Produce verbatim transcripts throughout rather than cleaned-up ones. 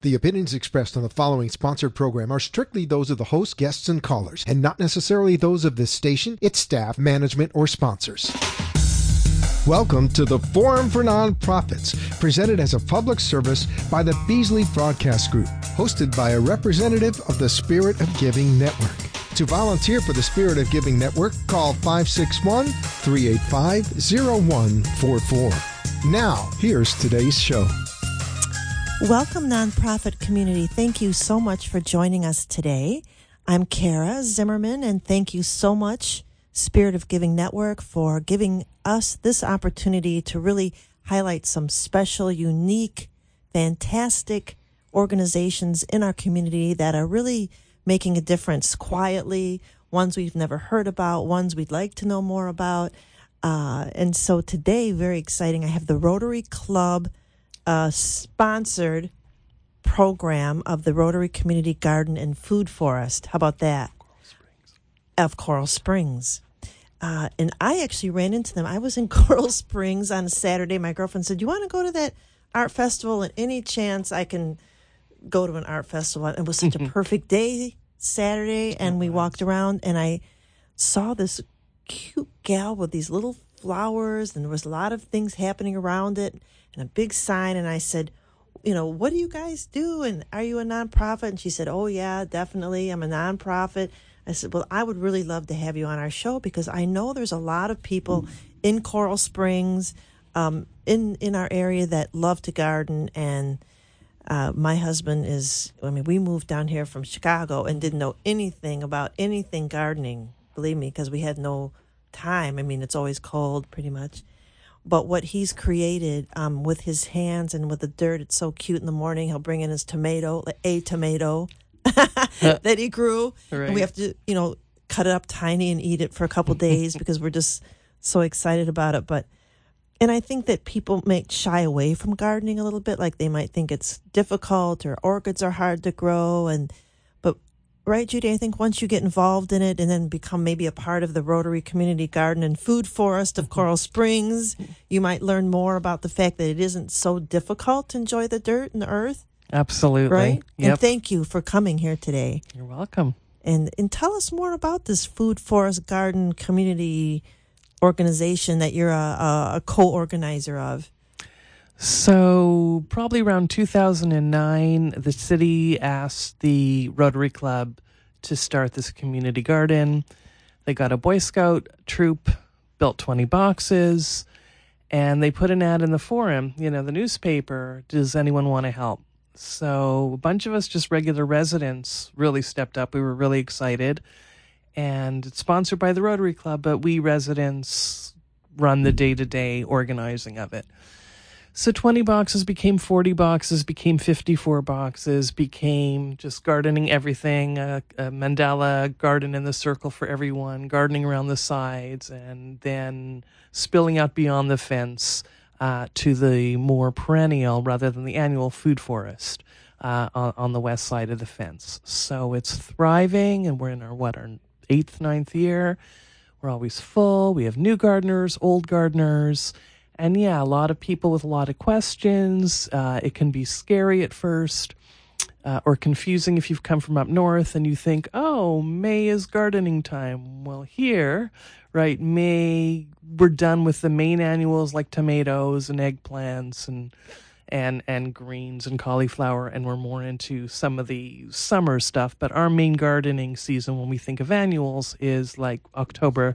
The opinions expressed on the following sponsored program are strictly those of the host, guests, and callers, and not necessarily those of this station, its staff, management, or sponsors. Welcome to the Forum for Nonprofits, presented as a public service by the Beasley Broadcast Group, hosted by a representative of the Spirit of Giving Network. To volunteer for the Spirit of Giving Network, call five six one, three eight five, zero one four four. Now, here's today's show. Welcome, nonprofit community. Thank you so much for joining us today. I'm Kara Zimmerman, and thank you so much, Spirit of Giving Network, for giving us this opportunity to really highlight some special, unique, fantastic organizations in our community that are really making a difference quietly, ones we've never heard about, ones we'd like to know more about. Uh, and so today, very exciting, I have the Rotary Club uh, sponsored program of the Rotary Community Garden and Food Forest. How about that? Coral Springs. Of Coral Springs. Uh, and I actually ran into them. I was in Coral Springs on a Saturday. My girlfriend said, "You want to go to that art festival? And any chance I can go to an art festival?" It was such a perfect day, Saturday, and we walked around, and I saw this cute gal with these little flowers, and there was a lot of things happening around it, and a big sign, and I said, you know, "What do you guys do, and are you a nonprofit?" And she said, "Oh, yeah, definitely, I'm a nonprofit." I said, "Well, I would really love to have you on our show, because I know there's a lot of people in Coral Springs, um, in, in our area that love to garden, and Uh, my husband is, I mean, we moved down here from Chicago and didn't know anything about anything gardening, believe me, because we had no time. I mean, it's always cold, pretty much. But what he's created um, with his hands and with the dirt, it's so cute. In the morning, he'll bring in his tomato, a tomato that he grew. Right. And we have to, you know, cut it up tiny and eat it for a couple days because we're just so excited about it. But And I think that people may shy away from gardening a little bit, like they might think it's difficult or orchids are hard to grow. And but right, Judy, I think once you get involved in it and then become maybe a part of the Rotary Community Garden and Food Forest of Coral Springs, you might learn more about the fact that it isn't so difficult to enjoy the dirt and the earth. Absolutely. Right? Yep. And thank you for coming here today. You're welcome. And and tell us more about this Food Forest Garden Community organization that you're a, a, a co-organizer of. So probably around two thousand nine, the city asked the Rotary Club to start this community garden. They got a Boy Scout troop, built twenty boxes, and they put an ad in the Forum, you know, the newspaper, "Does anyone want to help?" So a bunch of us, just regular residents, really stepped up. We were really excited. And it's sponsored by the Rotary Club, but we residents run the day-to-day organizing of it. So twenty boxes became forty boxes, became fifty-four boxes, became just gardening everything, a, a mandala garden in the circle for everyone, gardening around the sides, and then spilling out beyond the fence uh, to the more perennial rather than the annual food forest uh, on, on the west side of the fence. So it's thriving, and we're in our, what, our eighth, ninth year. We're always full. We have new gardeners, old gardeners, and yeah, a lot of people with a lot of questions. Uh, it can be scary at first, uh, or confusing if you've come from up north and you think, oh, May is gardening time. Well, here, right, May, we're done with the main annuals like tomatoes and eggplants and and and greens and cauliflower, and we're more into some of the summer stuff. But our main gardening season, when we think of annuals, is like October,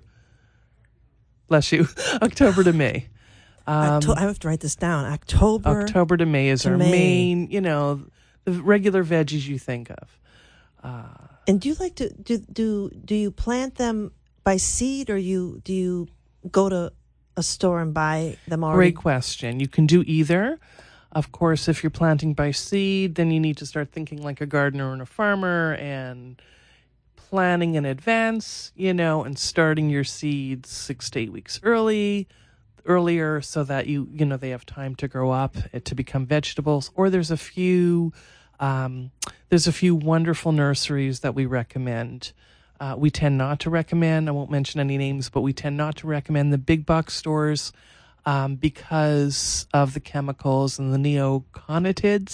bless you, October to May. Um, Octo- I have to write this down. October October to May is to our May. main, you know, the regular veggies you think of. Uh, And do you like to, do, do, do you plant them by seed, or you do you go to a store and buy them already? Great question. You can do either. Of course, if you're planting by seed, then you need to start thinking like a gardener and a farmer and planning in advance, you know, and starting your seeds six to eight weeks early, earlier so that you, you know, they have time to grow up to become vegetables. Or there's a few, um, there's a few wonderful nurseries that we recommend. Uh, we tend not to recommend, I won't mention any names, but we tend not to recommend the big box stores um, because of the chemicals and the neonicotinoids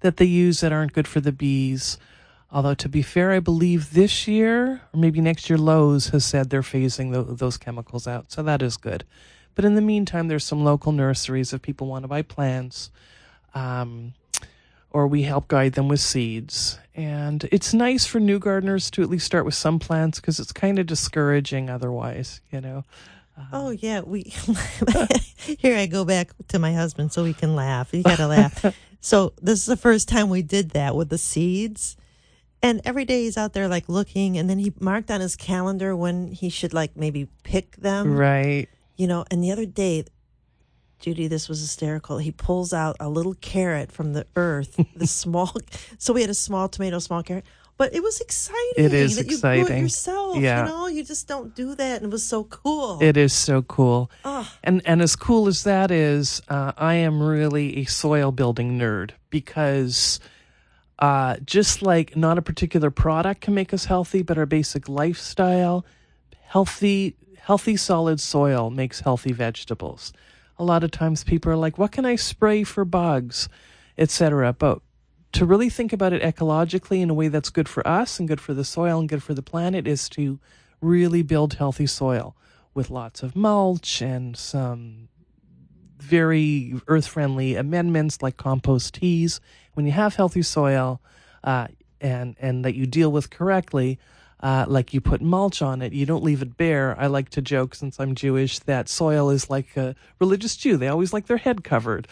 that they use that aren't good for the bees. Although, to be fair, I believe this year, or maybe next year, Lowe's has said they're phasing tho- those chemicals out. So that is good. But in the meantime, there's some local nurseries if people want to buy plants, um, or we help guide them with seeds. And it's nice for new gardeners to at least start with some plants because it's kind of discouraging otherwise, you know. Um, oh, yeah. We Here I go back to my husband so we can laugh. You got to laugh. So this is the first time we did that with the seeds. And every day he's out there like looking, and then he marked on his calendar when he should like maybe pick them. Right. You know, and the other day, Judy, this was hysterical. He pulls out a little carrot from the earth, the small. So we had a small tomato, small carrot. But it was exciting. It is that exciting. You grew it yourself. Yeah. You know, you just don't do that. And it was so cool. It is so cool. Oh. And and as cool as that is, uh, I am really a soil building nerd because uh, just like not a particular product can make us healthy, but our basic lifestyle, healthy, healthy solid soil makes healthy vegetables. A lot of times people are like, what can I spray for bugs, et cetera. But to really think about it ecologically in a way that's good for us and good for the soil and good for the planet is to really build healthy soil with lots of mulch and some very earth-friendly amendments like compost teas. When you have healthy soil uh, and, and that you deal with correctly, Uh, like you put mulch on it, you don't leave it bare. I like to joke, since I'm Jewish, that soil is like a religious Jew. They always like their head covered.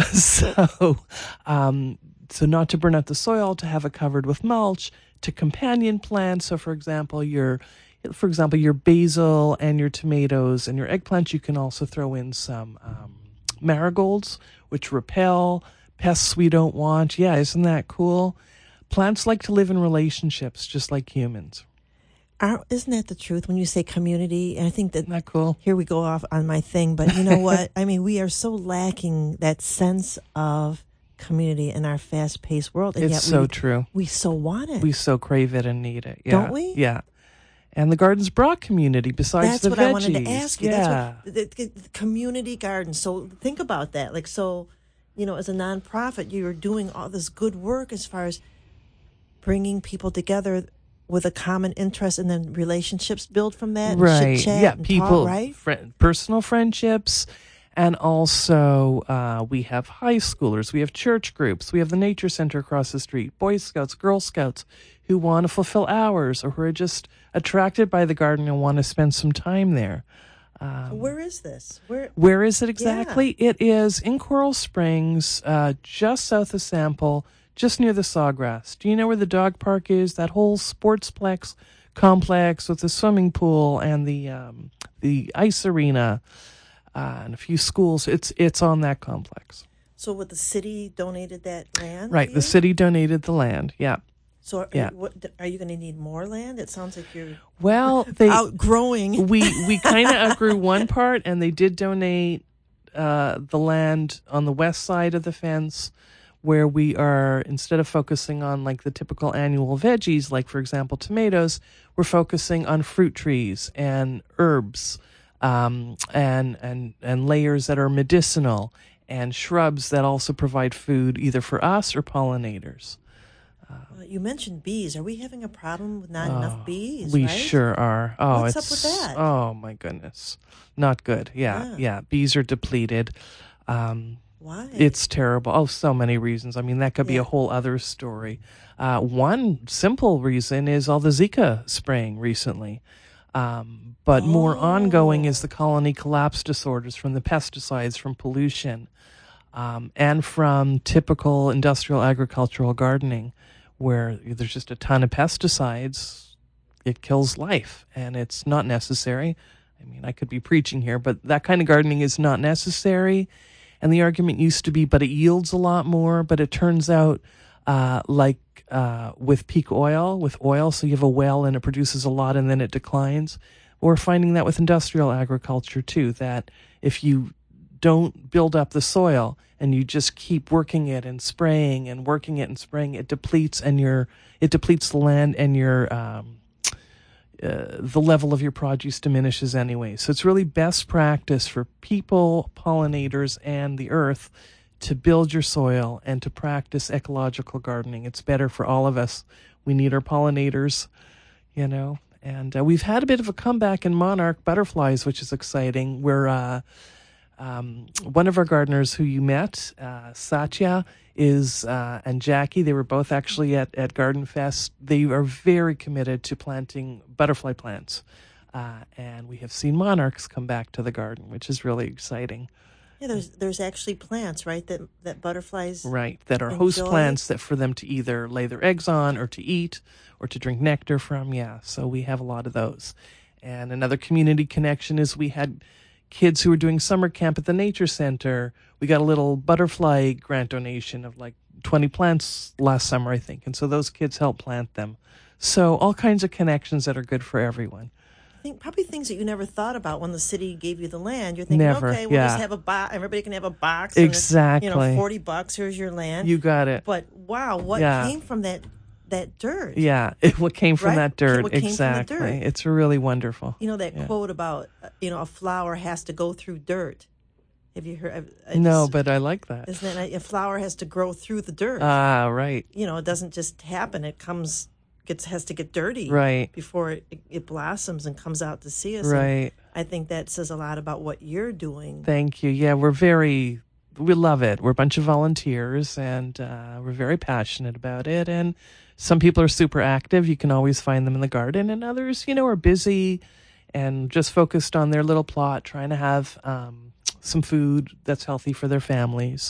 so, um, so not to burn out the soil, to have it covered with mulch, to companion plants. So, for example, your, for example, your basil and your tomatoes and your eggplants, you can also throw in some um, marigolds, which repel pests we don't want. Yeah, isn't that cool? Plants like to live in relationships, just like humans. Are, isn't that the truth when you say community? And I think that, Isn't that cool? Here we go off on my thing, but you know what? I mean, we are so lacking that sense of community in our fast-paced world. And It's yet so we, true. We so want it. We so crave it and need it. Yeah. Don't we? Yeah. And the Gardens Brought community, besides That's the what veggies. I wanted to ask you. Yeah. That's what, the, the, the community garden. So think about that. Like, so, you know, as a nonprofit, you're doing all this good work as far as bringing people together with a common interest, and then relationships build from that. And Right. chit-chat Yeah. and People, talk, right? Fri- personal friendships. And also, uh, we have high schoolers, we have church groups, we have the nature center across the street, Boy Scouts, Girl Scouts, who want to fulfill hours or who are just attracted by the garden and want to spend some time there. Um, Where is this? Where? Where is it exactly? Yeah. It is in Coral Springs, uh, just south of Sample, just near the Sawgrass. Do you know where the dog park is? That whole sportsplex complex with the swimming pool and the um, the ice arena uh, and a few schools. It's it's on that complex. So, what the city donated that land? Right. to The you? city donated the land. Yeah. So, are, Yeah. what, are you going to need more land? It sounds like you're Well, they outgrowing. we we kind of outgrew one part, and they did donate uh, the land on the west side of the fence, where we are, instead of focusing on like the typical annual veggies, like for example tomatoes, we're focusing on fruit trees and herbs, um, and and and layers that are medicinal, and shrubs that also provide food either for us or pollinators. Uh, you mentioned bees. Are we having a problem with not enough bees? We right? sure are. Oh, What's it's up with that? oh my goodness, not good. Yeah, Yeah. yeah. Bees are depleted. Um, Why? It's terrible. Oh, so many reasons. I mean, that could be Yeah. a whole other story. Uh, one simple reason is all the Zika spraying recently. Um, but more ongoing is the colony collapse disorders from the pesticides, from pollution, um, and from typical industrial agricultural gardening, where there's just a ton of pesticides. It kills life, and it's not necessary. I mean, I could be preaching here, but that kind of gardening is not necessary. And the argument used to be, but it yields a lot more. But it turns out, uh, like uh, with peak oil, with oil, so you have a well and it produces a lot and then it declines. We're finding that with industrial agriculture too, that if you don't build up the soil and you just keep working it and spraying and working it and spraying, it depletes and your it depletes the land, and your um, uh, the level of your produce diminishes anyway. So it's really best practice for people, pollinators, and the earth to build your soil and to practice ecological gardening. It's better for all of us. We need our pollinators, you know. And uh, we've had a bit of a comeback in monarch butterflies, which is exciting. We're uh, um, one of our gardeners who you met, uh, Satya, is uh, and Jackie. They were both actually at at Garden Fest. They are very committed to planting butterfly plants, uh, and we have seen monarchs come back to the garden, which is really exciting. Yeah, there's there's actually plants, right, that that butterflies Right, that are host enjoy. plants that for them to either lay their eggs on or to eat or to drink nectar from. Yeah, so we have a lot of those. And another community connection is we had kids who were doing summer camp at the Nature Center. We got a little butterfly grant donation of like twenty plants last summer, I think. And so those kids helped plant them. So all kinds of connections that are good for everyone. I think probably things that you never thought about when the city gave you the land. You're thinking, Never, okay, we'll yeah. just have a box. Everybody can have a box. And it's, Exactly. you know, forty bucks. Here's your land. You got it. But wow, what Yeah. came from that that dirt? Yeah, it, what came from Right? that dirt. What came from the exactly. dirt. It's really wonderful. You know that Yeah. quote about uh, you know a flower has to go through dirt. Have you heard? I, I No, just- but I like that. isn't that a flower has to grow through the dirt? Ah, right. you know, it doesn't just happen. It comes gets has to get dirty Right. before it, it blossoms and comes out to see us. And Right. I think that says a lot about what you're doing. Thank you. Yeah, we're very, we love it. We're a bunch of volunteers and uh, we're very passionate about it. And some people are super active. You can always find them in the garden. And others, you know, are busy and just focused on their little plot, trying to have um, some food that's healthy for their families.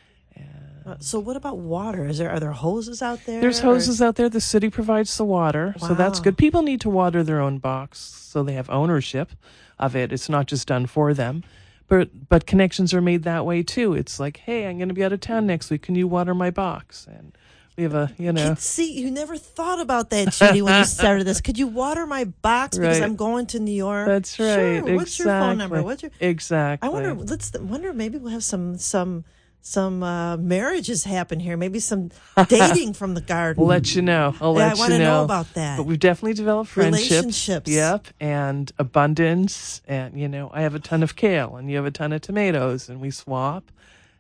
Uh, so what about water? Is there are there hoses out there? There's or- hoses out there. The city provides the water, so that's Wow. good. People need to water their own box, so they have ownership of it. It's not just done for them, but but connections are made that way too. It's like, hey, I'm going to be out of town next week. Can you water my box? And we have a, you know, Kid, see, you never thought about that, Judy, when you started this. Could you water my box because Right. I'm going to New York? that's right. Sure. Exactly. What's your phone number? What's your? exactly? I wonder. Let's wonder. Maybe we'll have some some some uh, marriages happen here. Maybe some dating from the garden. We'll let you know. I'll Yeah, I let wanna you know know about that. But we've definitely developed friendships. Relationships. Yep, and abundance. And you know, I have a ton of kale, and you have a ton of tomatoes, and we swap.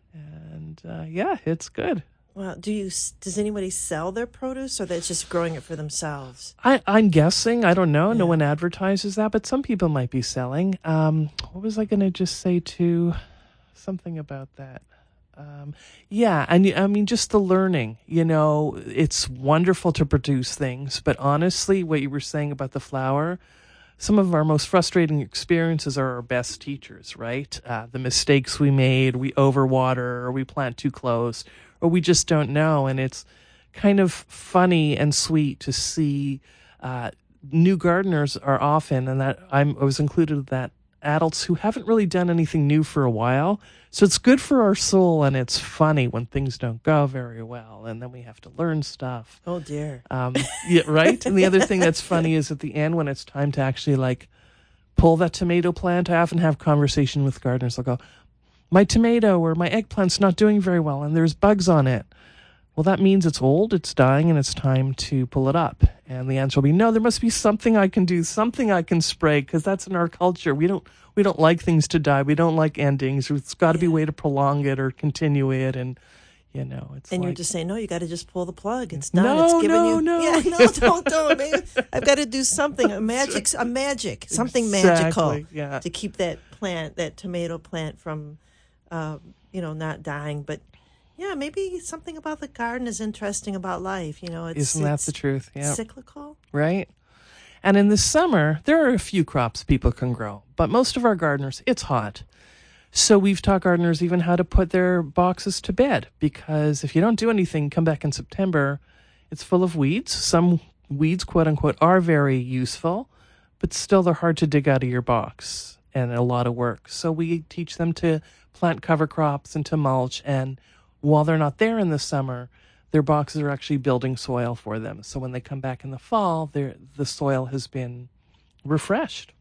And uh, yeah, it's good. Well, do you? Does anybody sell their produce, or they're just growing it for themselves? I, I'm guessing. I don't know. No Yeah. one advertises that, but some people might be selling. Um, what was I going to just say to something about that? Um, yeah, and y- I mean, just the learning. You know, it's wonderful to produce things, but honestly, what you were saying about the flower, some of our most frustrating experiences are our best teachers, right? Uh, the mistakes we made, we overwater, or we plant too close, or we just don't know. And it's kind of funny and sweet to see uh, new gardeners are often, and that I'm, I was included in that, adults who haven't really done anything new for a while. So it's good for our soul, and it's funny when things don't go very well, and then we have to learn stuff. Oh dear. Um, yeah, right? And the other thing that's funny is at the end when it's time to actually like pull that tomato plant, I often have conversation with gardeners. I'll go, my tomato or my eggplant's not doing very well and there's bugs on it. Well, that means it's old, it's dying, and it's time to pull it up. And the answer will be, no, there must be something I can do, something I can spray, because that's in our culture. We don't we don't like things to die. We don't like endings. It's got to be a way to prolong it or continue it. And, you know, it's And like, you're just saying, no, you got to just pull the plug. It's done. No, it's giving no, you. no. Yeah, no, don't, don't. Maybe I've got to do something. A magic, a magic, something magical Exactly, yeah. to keep that plant, that tomato plant, from, uh, you know, not dying. But yeah, maybe something about the garden is interesting about life. You know, it's Isn't that it's the truth? Yeah. cyclical. Right? And in the summer, there are a few crops people can grow, but most of our gardeners, it's hot. So we've taught gardeners even how to put their boxes to bed, because if you don't do anything, come back in September, it's full of weeds. Some weeds, quote unquote, are very useful, but still they're hard to dig out of your box and a lot of work. So we teach them to plant cover crops and to mulch, and while they're not there in the summer, their boxes are actually building soil for them. So when they come back in the fall, they're- the soil has been refreshed.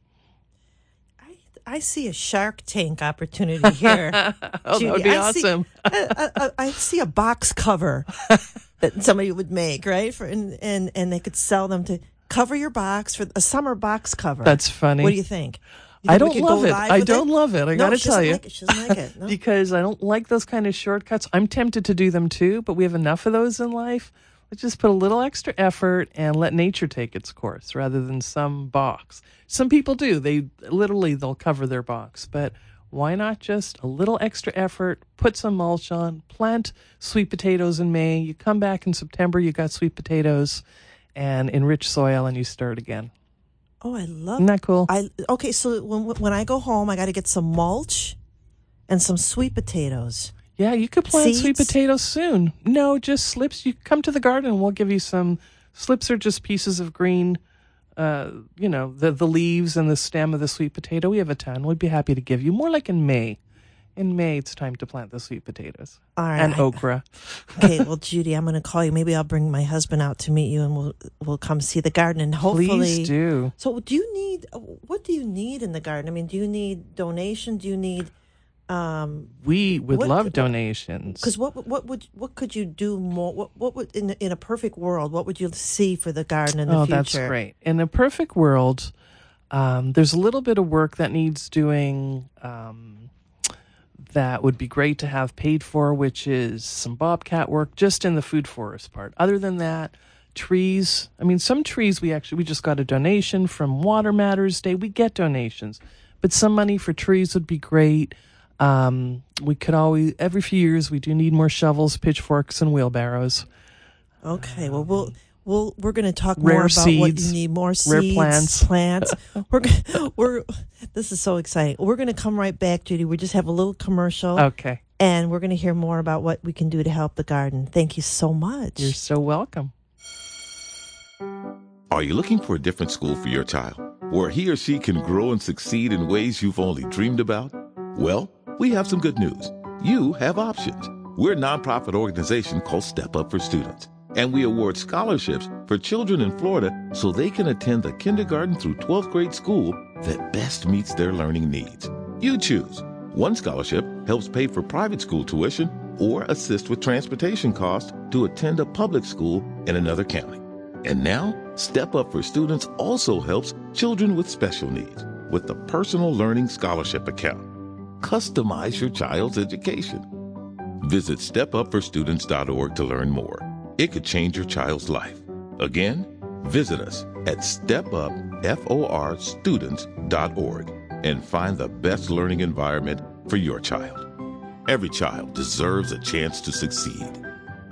I, I see a Shark Tank opportunity here. Oh, Judy. that would be I see- awesome. I, I, I see a box cover that somebody would make, right? For and, and and they could sell them to cover your box for a summer box cover. That's funny. What do you think? I we don't could love go it. live I with don't it? love it. I No, got to she tell doesn't you. like it. She doesn't like it. No. Because I don't like those kind of shortcuts. I'm tempted to do them too, but we have enough of those in life. Let's just put a little extra effort and let nature take its course rather than some box. Some people do. They literally, they'll cover their box. But why not just a little extra effort, put some mulch on, plant sweet potatoes in May. You come back in September, you got sweet potatoes and enrich soil, and you start again. Oh, I love Isn't that cool? I okay, so when when I go home, I got to get some mulch and some sweet potatoes. Yeah, you could plant Seeds? sweet potatoes soon. No, just slips. You come to the garden and we'll give you some. Slips are just pieces of green, uh, you know, the, the leaves and the stem of the sweet potato. We have a ton. We'd be happy to give you. More like in May. In May, it's time to plant the sweet potatoes. All right. And I- okra. Okay, well, Judy, I'm going to call you. Maybe I'll bring my husband out to meet you, and we'll we'll come see the garden, and hopefully. Please do. So, do you need? What do you need in the garden? I mean, do you need donation? Do you need? Um, We would What- love donations. Because what what would what could you do more? What what would in in a perfect world? What would you see for the garden in the Oh, future? that's great. In a perfect world, um, there's a little bit of work that needs doing um, that would be great to have paid for, which is some bobcat work just in the food forest part. Other than that, trees. I mean, some trees we actually, we just got a donation from Water Matters Day. We get donations, but some money for trees would be great. Um, we could always, every few years, we do need more shovels, pitchforks, and wheelbarrows. Okay, well, we'll we'll we're going to talk Rare more about what seeds, you need. More seeds, rare plants. plants. We're gonna, we're this is so exciting. We're going to come right back, Judy. We just have a little commercial, Okay. and we're going to hear more about what we can do to help the garden. Thank you so much. You're so welcome. Are you looking for a different school for your child, where he or she can grow and succeed in ways you've only dreamed about? Well, we have some good news. You have options. We're a nonprofit organization called Step Up for Students, and we award scholarships for children in Florida so they can attend the kindergarten through twelfth grade school that best meets their learning needs. You choose. One scholarship helps pay for private school tuition or assist with transportation costs to attend a public school in another county. And now, Step Up for Students also helps children with special needs with the Personal Learning Scholarship Account. Customize your child's education. Visit step up for students dot org to learn more. It could change your child's life. Again, visit us at step up for students dot org and find the best learning environment for your child. Every child deserves a chance to succeed.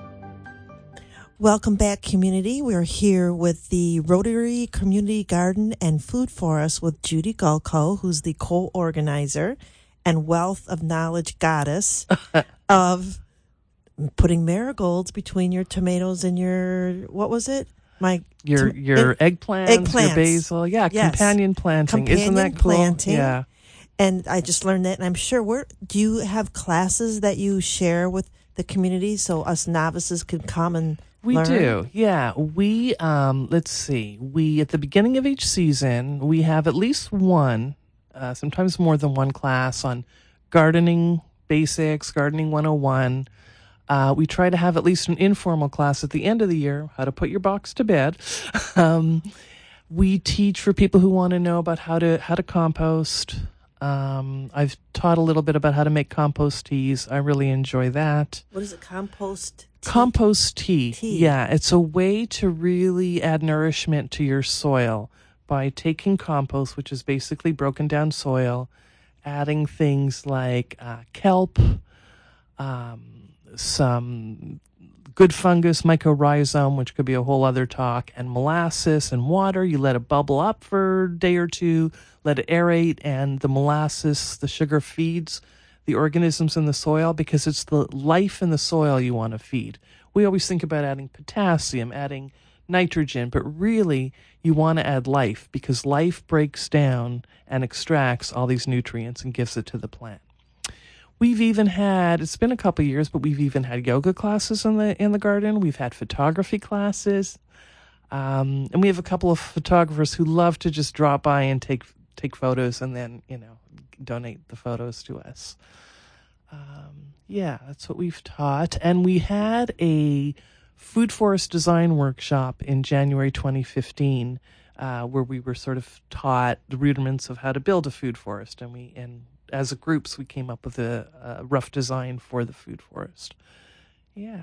Welcome back, community. We're here with the Rotary Community Garden and Food Forest with Judy Gulko, who's the co-organizer and wealth of knowledge goddess of putting marigolds between your tomatoes and your, what was it? My Your tom- your egg- eggplants, eggplants. your basil, yeah, Yes. companion planting. Isn't that Companion cool? planting. Yeah, And I just learned that, and I'm sure we're, do you have classes that you share with the community so us novices can come and we learn? do. Yeah, we um, let's see. We at the beginning of each season we have at least one, uh, sometimes more than one class on gardening basics, gardening one oh one. Uh, we try to have at least an informal class at the end of the year, how to put your box to bed. um, we teach for people who want to know about how to how to compost. Um, I've taught a little bit about how to make compost teas. I really enjoy that. What is it, compost? tea? Compost tea. Tea. Yeah, it's a way to really add nourishment to your soil by taking compost, which is basically broken down soil, adding things like uh, kelp, um, some good fungus, mycorrhizome, which could be a whole other talk, and molasses and water. You let it bubble up for a day or two, let it aerate, and the molasses, the sugar feeds the organisms in the soil because it's the life in the soil you want to feed. We always think about adding potassium, adding nitrogen, but really you want to add life because life breaks down and extracts all these nutrients and gives it to the plant. We've even had, it's been a couple of years, but we've even had yoga classes in the in the garden. We've had photography classes. Um, and we have a couple of photographers who love to just drop by and take take photos and then, you know, donate the photos to us. Um, yeah, that's what we've taught. And we had a food forest design workshop in January twenty fifteen. uh, where we were sort of taught the rudiments of how to build a food forest. And we, and as a groups, we came up with a, a rough design for the food forest. Yeah.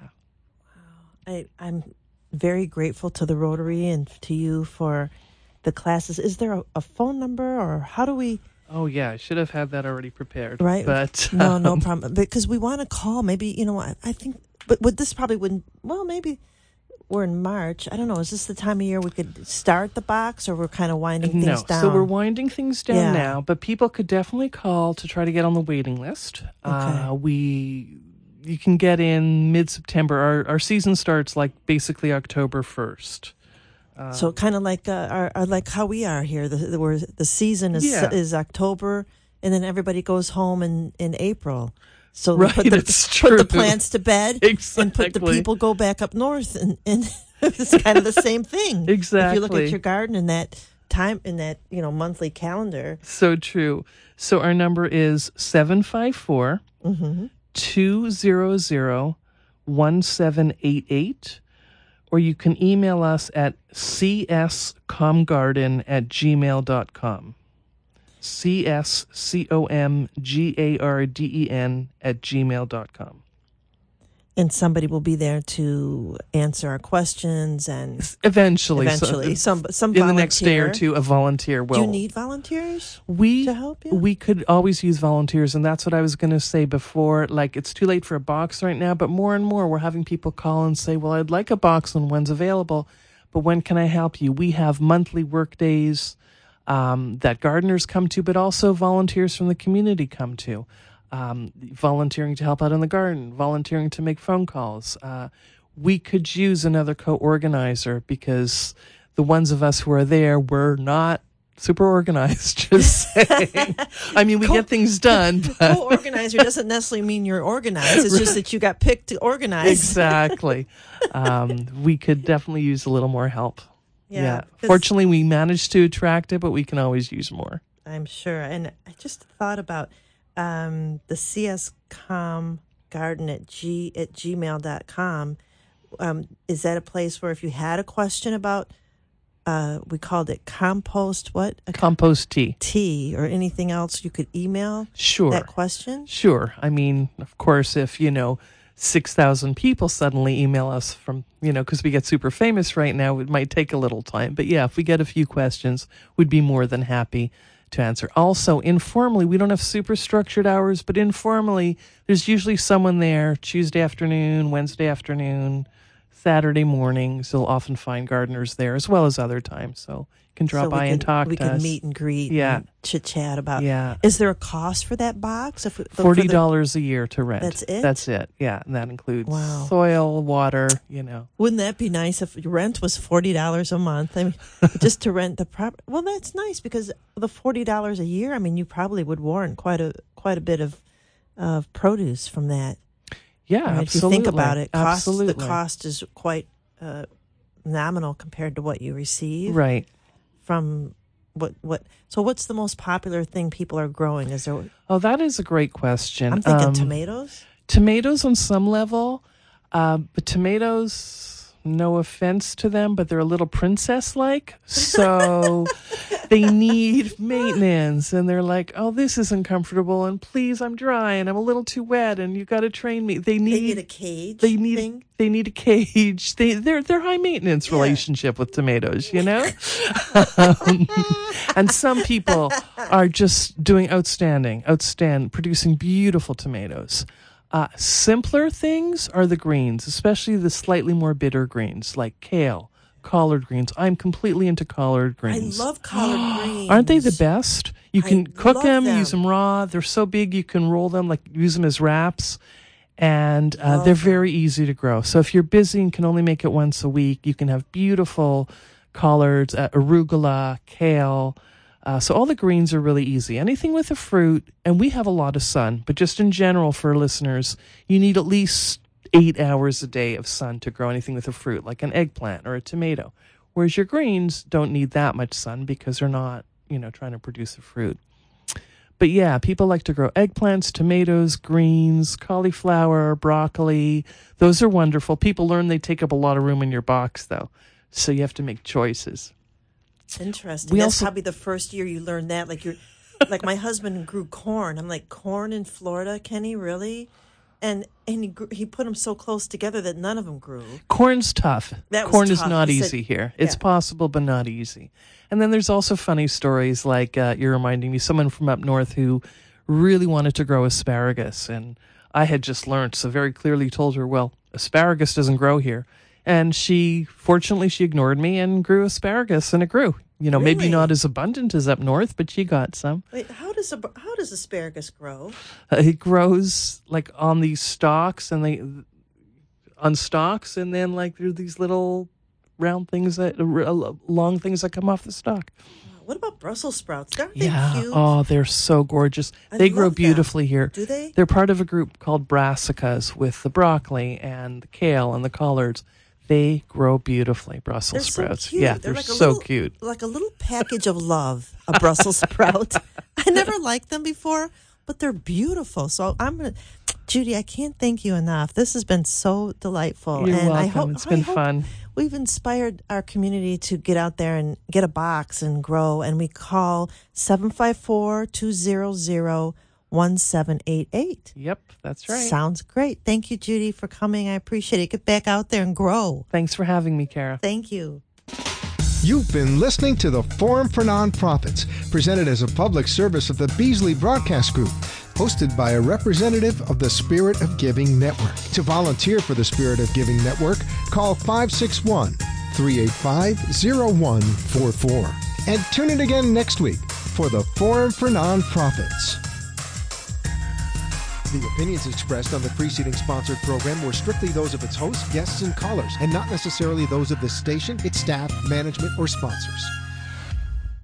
I, I'm very grateful to the Rotary and to you for the classes. Is there a, a phone number, or how do we... Oh, yeah, I should have had that already prepared. Right. But no, um, no problem. Because we want to call. Maybe, you know, I, I think, but would this probably wouldn't, well, maybe we're in March. I don't know. Is this the time of year we could start the box, or we're kind of winding things no, down? So we're winding things down Yeah. now, but people could definitely call to try to get on the waiting list. Okay. Uh, we, you can get in mid-September. Our, our season starts like basically October first. Um, So kind of like uh, our, our, like how we are here. The the, where the season is Yeah. is October, and then everybody goes home in, in April. So Right, put the, it's put the true. plants to bed, and put the Exactly. people go back up north, and, and it's kind of the same thing. If you look Exactly. at your garden in that time in that you know monthly calendar. So true. So our number is seven five four, two zero zero, one seven eight eight, or you can email us at c s com garden at gmail dot com. C S C O M G A R D E N at gmail dot com. And somebody will be there to answer our questions, and Eventually. eventually, so, some some in the next day or volunteer. two, a volunteer will. Do you need volunteers we to help you? we could always use volunteers, and that's what I was going to say before. Like, it's too late for a box right now, but more and more we're having people call and say, well, I'd like a box when when's available, but when can I help you? We have monthly work days um, that gardeners come to, but also volunteers from the community come to. Um, volunteering to help out in the garden, volunteering to make phone calls. Uh, we could use another co-organizer, because the ones of us who are there, we're not super organized, just saying. I mean, we Co- get things done, but Co-organizer doesn't necessarily mean you're organized. It's just that you got picked to organize. exactly. Um, we could definitely use a little more help. Yeah, Yeah. 'cause Fortunately, we managed to attract it, but we can always use more. I'm sure. And I just thought about um, the C S com garden at g at gmail dot com. Um, is that a place where if you had a question about, uh, we called it compost, what? A Compost tea. tea or anything else, you could email Sure. that question? Sure. I mean, of course, if, you know, six thousand people suddenly email us from, you know, because we get super famous right now, it might take a little time. But yeah, if we get a few questions, we'd be more than happy to answer. Also, informally, we don't have super structured hours, but informally, there's usually someone there Tuesday afternoon, Wednesday afternoon, Saturday mornings. You'll often find gardeners there as well as other times. So you can drop So we by and can- talk We to can us. meet and greet Yeah. and chit-chat about. Yeah. Is there a cost for that box? If, for the- Forty dollars a year to rent. That's it? That's it. Yeah, and that includes Wow. soil, water. You know. Wouldn't that be nice if your rent was forty dollars a month? I mean, just to rent the property. Well, that's nice, because the forty dollars a year, I mean, you probably would warrant quite a quite a bit of of produce from that. Yeah, Right? If you absolutely. think about it, cost, absolutely. the cost is quite uh, nominal compared to what you receive Right. from what what. So, what's the most popular thing people are growing? Is there? Oh, that is a great question. I'm thinking Um, tomatoes. Tomatoes on some level, uh, but tomatoes, no offense to them, but they're a little princess-like. So they need maintenance, and they're like, "Oh, this isn't comfortable, and please, I'm dry, and I'm a little too wet, and you got to train me." They need They need a cage. They need thing. they need a cage. They they're they're high maintenance Yeah. relationship with tomatoes, you know. um, and some people are just doing outstanding, outstanding, producing beautiful tomatoes. Uh, simpler things are the greens, especially the slightly more bitter greens like kale, collard greens. I'm completely into collard I greens. love collard greens. Aren't they the best? You I can cook love them, them. use them raw. They're so big you can roll them, like use them as wraps. And uh, Love they're them. very easy to grow. So if you're busy and can only make it once a week, you can have beautiful collards, uh, arugula, kale. Uh, so all the greens are really easy. Anything with a fruit, and we have a lot of sun, but just in general for listeners, you need at least eight hours a day of sun to grow anything with a fruit, like an eggplant or a tomato. Whereas your greens don't need that much sun because they're not, you know, trying to produce a fruit. But yeah, people like to grow eggplants, tomatoes, greens, cauliflower, broccoli. Those are wonderful. People learn they take up a lot of room in your box, though. So you have to make choices. Interesting. We That's also- probably the first year you learned that. Like you're, like my husband grew corn. I'm like, corn in Florida, Kenny, really? And and he grew, he put them so close together that none of them grew. Corn's tough. That was Corn is tough. not He said- easy here. It's Yeah. possible, but not easy. And then there's also funny stories like uh, you're reminding me someone from up north who really wanted to grow asparagus. And I had just learned, so very clearly told her, well, asparagus doesn't grow here. And she, fortunately, she ignored me and grew asparagus, and it grew. You know, maybe Really? not as abundant as up north, but she got some. Wait, how does a, how does asparagus grow? Uh, it grows like on these stalks, and they on stalks, and then like there's these little round things that uh, long things that come off the stalk. What about Brussels sprouts? Aren't they Yeah. cute? Oh, they're so gorgeous. I they grow love them. beautifully here. Do they? They're part of a group called brassicas with the broccoli and the kale and the collards. They grow beautifully, Brussels They're so sprouts. cute. Yeah, They're they're, like a so little- cute. Like a little package of love, a Brussels sprout. I never liked them before, but they're beautiful. So I'm gonna, Judy, I can't thank you enough. This has been so delightful. You're and welcome. I hope, It's been I hope fun. We've inspired our community to get out there and get a box and grow. And we call seven five four, two zero zero, one seven eight eight. Yep, that's right. Sounds great. Thank you, Judy, for coming. I appreciate it. Get back out there and grow. Thanks for having me, Kara. Thank you. You've been listening to the Forum for Nonprofits, presented as a public service of the Beasley Broadcast Group, hosted by a representative of the Spirit of Giving Network. To volunteer for the Spirit of Giving Network, call five six one, three eight five, zero one four four. And tune in again next week for the Forum for Nonprofits. The opinions expressed on the preceding sponsored program were strictly those of its hosts, guests, and callers, and not necessarily those of this station, its staff, management, or sponsors.